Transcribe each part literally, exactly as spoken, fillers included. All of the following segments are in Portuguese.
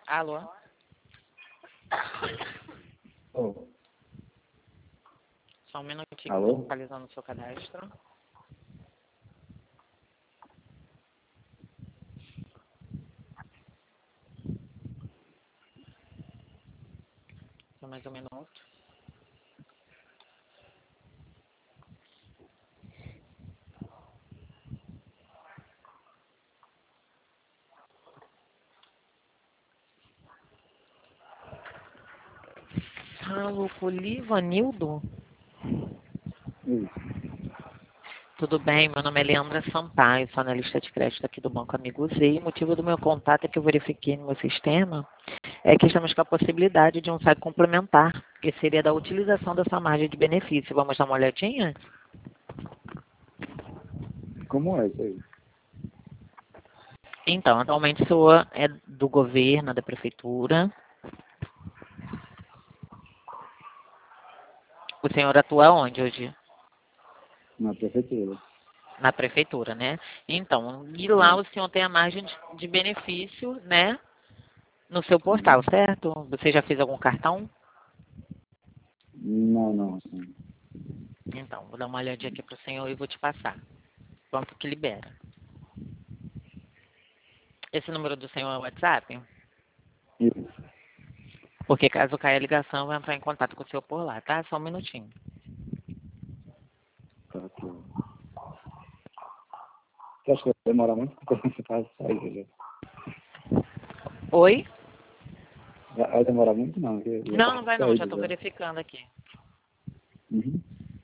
Alô? Oh. Só um minutinho, Alô? estou localizando o seu cadastro. Só mais um minuto. Alô, Polivanildo? Isso. Tudo bem, meu nome é Leandra Sampaio, sou analista de crédito aqui do Banco Amigo Z. O motivo do meu contato é que eu verifiquei no meu sistema é que estamos com a possibilidade de um saque complementar, que seria da utilização dessa margem de benefício. Vamos dar uma olhadinha? Como é isso aí? Então, atualmente sua é do governo, da prefeitura. O senhor atua onde hoje? Na prefeitura. Na prefeitura, né? Então, e lá É. o senhor tem a margem de, de benefício, né? No seu portal, Uhum. certo? Você já fez algum cartão? Não, não. Assim. Então, vou dar uma olhadinha aqui para o senhor e vou te passar. Quanto que libera? Esse número do senhor é o WhatsApp? Isso. Porque caso caia a ligação, eu vou entrar em contato com o senhor por lá, tá? Só um minutinho. Tá aqui. Você acha que vai demorar muito? Porque você faz sair já. Oi? Vai vai demorar muito? Não. Eu já Não, tá não vai não, já saído estou já. verificando aqui. Uhum.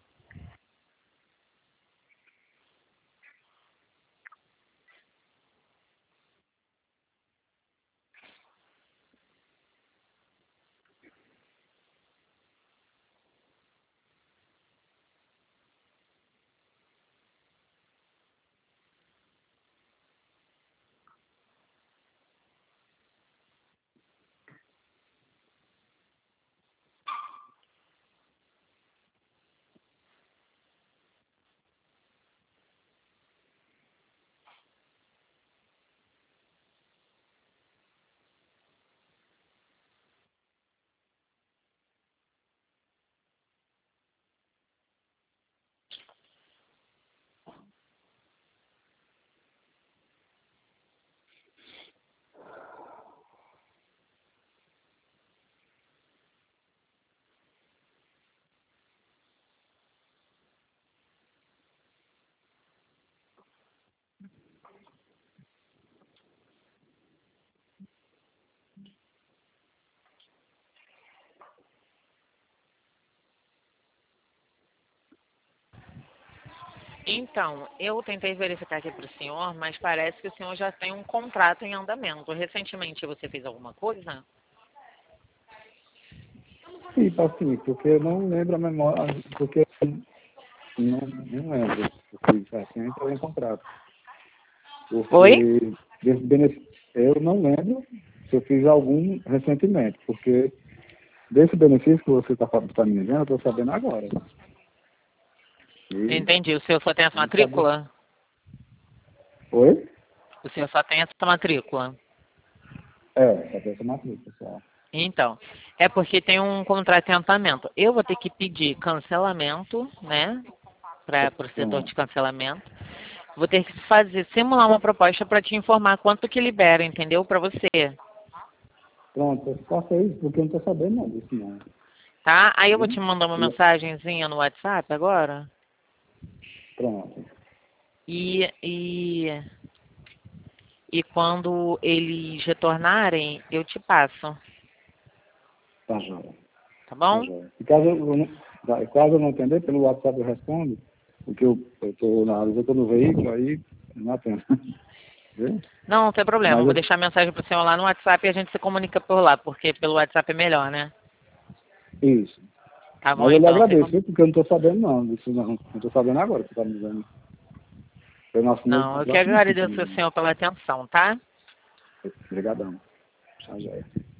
Então, eu tentei verificar aqui para o senhor, mas parece que o senhor já tem um contrato em andamento. Recentemente você fez alguma coisa? Sim, assim, porque eu não lembro a memória, porque eu não, não lembro. Porque assim, eu entrei em contrato. Oi? Porque desse benefício, eu não lembro se eu fiz algum recentemente, porque desse benefício que você está tá me dizendo, eu estou sabendo agora. E Entendi. O senhor só tem essa não sabia. matrícula? Oi? O senhor só tem essa matrícula? É, só tem essa matrícula, pessoal. Então, é porque tem um contrato em andamento. Eu vou ter que pedir cancelamento, né? Para o setor de Pronto. cancelamento. Vou ter que fazer, simular uma proposta para te informar quanto que libera, entendeu? Para você, Pronto, eu faço isso porque eu não estou sabendo não disso não. tá? Aí eu vou te Viu? mandar uma E- mensagenzinha no WhatsApp agora. Pronto. E, e, e quando eles retornarem, eu te passo, Tá joia. tá Tá bom? joia. E caso eu não, tá, caso eu não entender, pelo WhatsApp eu respondo, porque eu estou na eu tô no veículo, aí eu não atendo. Viu? Não, não tem problema. Mas Eu vou eu, deixar a mensagem pro senhor lá no WhatsApp e a gente se comunica por lá, porque pelo WhatsApp é melhor, né? isso. Tá bom, Mas eu lhe então. Fica... agradeço, viu? Porque eu não estou sabendo não disso não. Não estou sabendo agora que você está me dizendo. Foi nosso primeiro Não, eu que contrato, não está me agradeço o dizendo. senhor pela atenção, tá? Obrigadão. Tá joia.